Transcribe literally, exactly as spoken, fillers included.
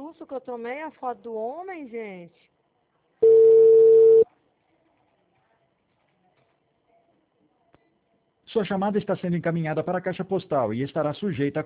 susto que eu tomei, a foto do homem, gente. Sua chamada está sendo encaminhada para a caixa postal e estará sujeita a